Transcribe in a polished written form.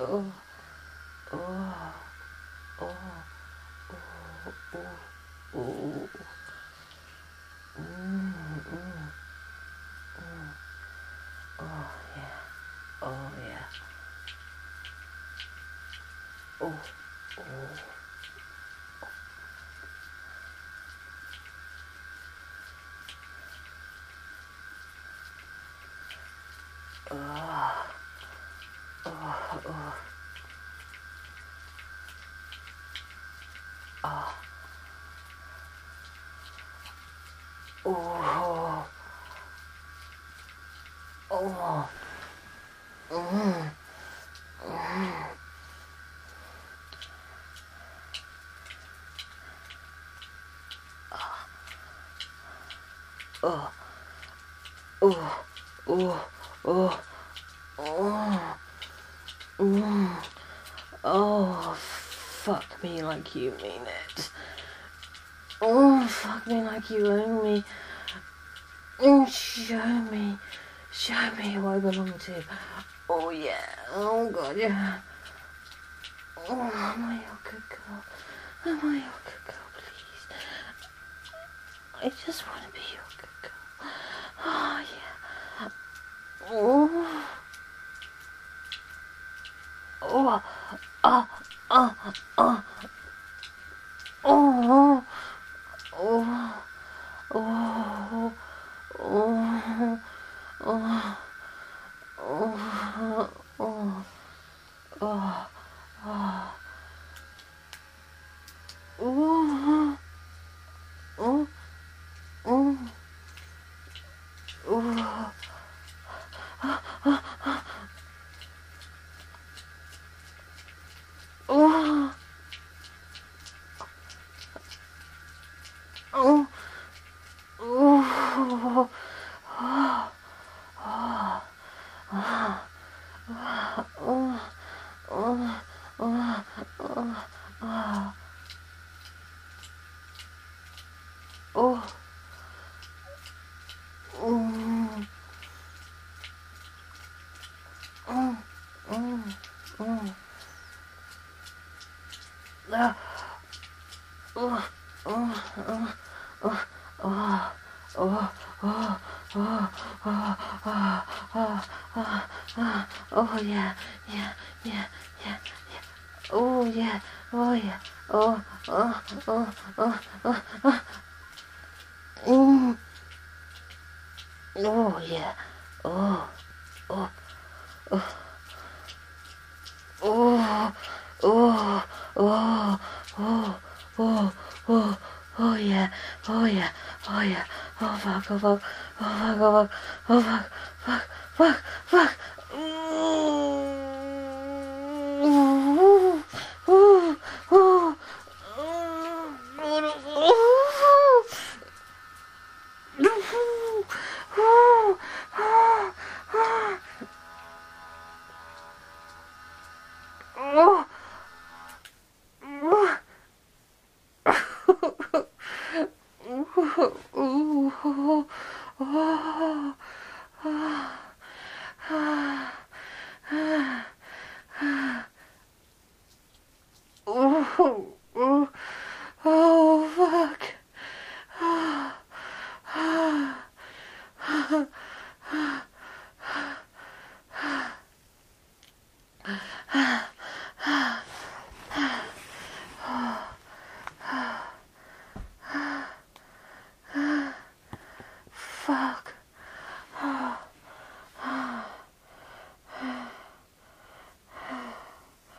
Oh, oh, oh, oh, oh, mm, mm, mm. Oh, yeah. Oh, yeah. Oh, oh. Oh, oh, oh, oh, oh, oh, mm, mm. Oh, oh, oh, oh, oh, mm. Oh, fuck me like you mean it. Oh, fuck me like you own me. Show me who I belong to. Oh yeah, oh god, yeah. Oh, am I your good girl? Am I your good girl, please? I just want to be your good girl. Oh yeah. Oh, oh, oh, oh, oh, oh, oh, oh, oh, oh. Oh, oh, oh, oh, oh, oh, oh, oh, oh, oh, oh, oh, oh, yeah, yeah, yeah, yeah, yeah. Oh, yeah, oh, yeah, oh, oh, oh, oh, oh, oh, mm. Oh, yeah, oh, oh, oh, oh, oh, oh, oh, oh, oh, oh, yeah, oh, yeah, oh, yeah, oh, fuck, oh, fuck, oh, fuck, oh, fuck, oh, fuck, fuck, fuck, fuck. Oh, fuck. Fuck.